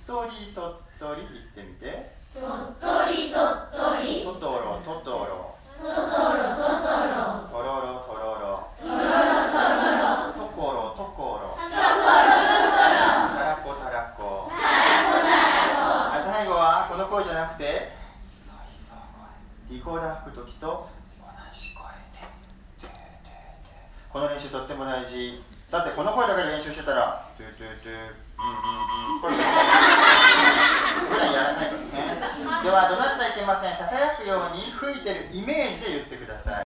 鳥鳥鳥鳥言ってみて。 鳥鳥鳥トトロトトロトトロトトロトロロトロロトロロトロロトコロトコロトコロトコロタラコタラコ。 タラコタラ最後はこの声じゃなくてリコーダー吹くときと同じ声で。この練習とっても大事だって、この声だけで練習してたらトゥトゥトゥこれぐらいやらないからね。では怒鳴っちゃいけません。ささやくように吹いてるイメージで言ってください。